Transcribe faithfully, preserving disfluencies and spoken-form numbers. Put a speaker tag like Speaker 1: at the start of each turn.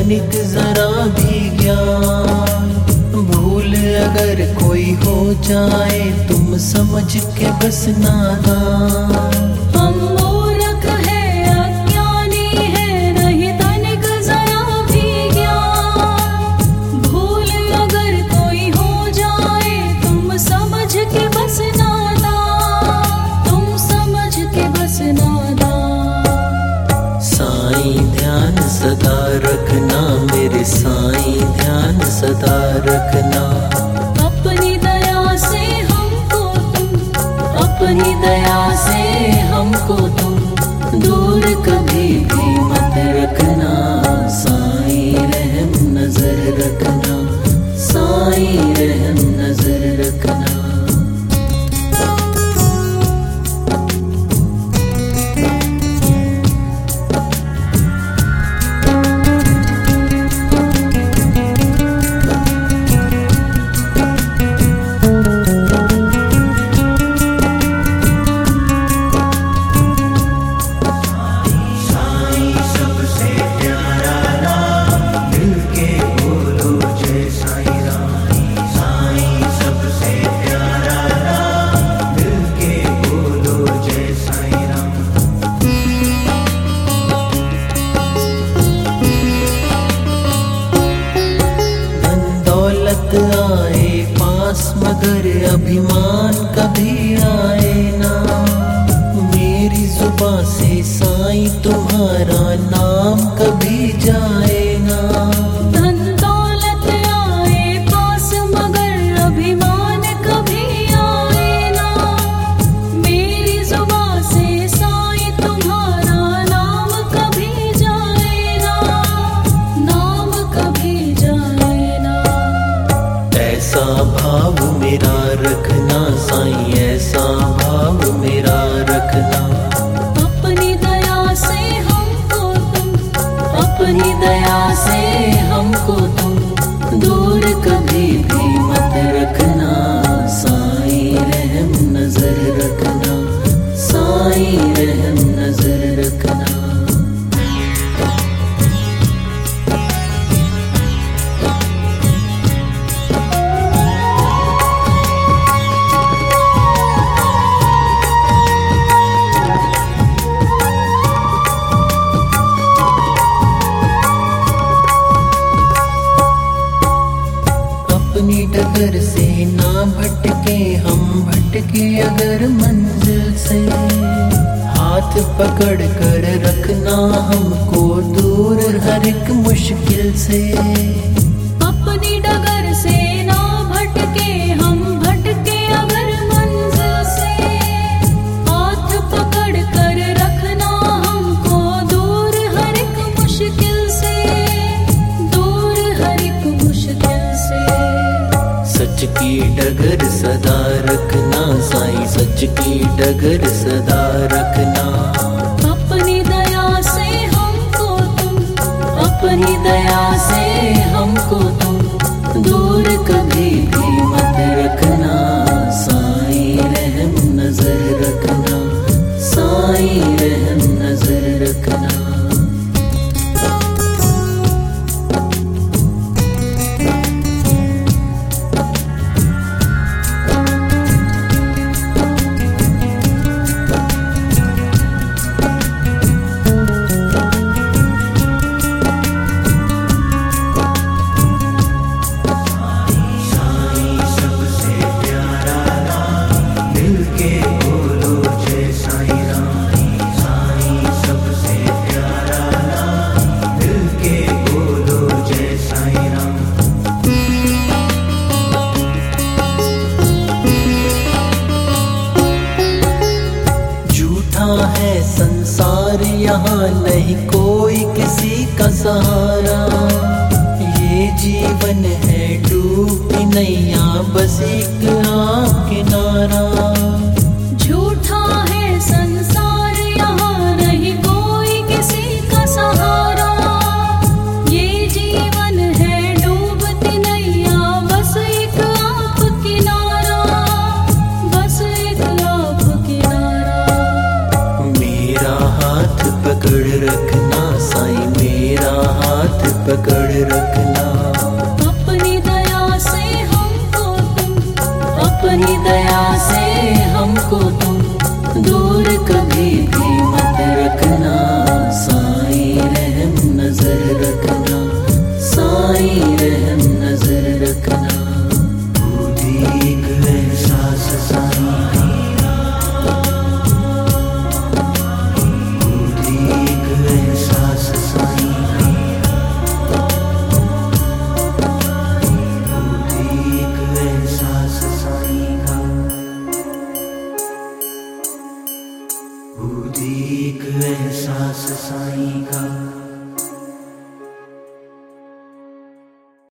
Speaker 1: तनिक जरा भी ज्ञान। भूल अगर कोई हो जाए तुम समझ के बस नादान।
Speaker 2: हम मूर्ख है अज्ञानी है नहीं तनिक जरा भी ज्ञान। भूल अगर कोई हो जाए तुम समझ के बस नादान। तुम समझ के बस नादान।
Speaker 1: साईं ध्यान सदा रखना मेरे साईं ध्यान सदा रखना।
Speaker 2: अपनी दया से हमको तुम अपनी दया से हमको तुम दूर कभी भी मत रखना। साईं रहम नजर रखना साईं रहम नजर रखना। आए पास मगर अभिमान कभी आए ना। मेरी जुबां से साईं तुम्हारा नाम कभी जाए ना। धन दौलत आए पास मगर अभिमान कभी आए ना। मेरी जुबां से साईं तुम्हारा नाम कभी जाए ना। नाम कभी जाए ना।
Speaker 1: ऐसा भाव मेरा रखना साईं ऐसा भाव मेरा रखना।
Speaker 2: अपनी दया से हमको तुम अपनी दया से हमको तुम दूर कभी भी मत रखना। साईं रहम नजर रखना साईं रहम नजर रखना। अपनी डगर से ना भटके हम भटके अगर मंजिल से। हाथ पकड़ कर रखना हमको दूर हर एक मुश्किल से। अपनी डगर से ना भटके हम भटके अगर मंजिल से। हाथ पकड़ कर रखना हमको दूर हर एक मुश्किल से। दूर हर एक मुश्किल से। सच की डगर सदा रखना साईं सच की डगर सदा रखना। अपनी दया से हमको तुम अपनी दया से हमको तुम दूर कभी भी मत रखना। साईं रहम नजर रखना साईं रहम नजर रखना। है संसार यहाँ नहीं कोई किसी का सहारा। ये जीवन है डूबती नैया बस एक आँख किनारा। झूठा है संसार यहाँ नहीं कोई किसी का सहारा। ये जीवन है डूबती नैया बस एक आँख किनारा। बस एक आँख किनारा। मेरा हाथ पकड़
Speaker 1: पकड़ रखना।
Speaker 2: अपनी दया से हमको तुम, अपनी दया से हमको तुम दूर कभी भी मत रखना। साईं रहम नजर रखना, साईं रहम नजर रखना।
Speaker 1: खुद ही एक एहसास साईं का, खुद ही एक एहसास साईं का, खुद ही एक एहसास साईं का, खुद ही एक एहसास साईं का।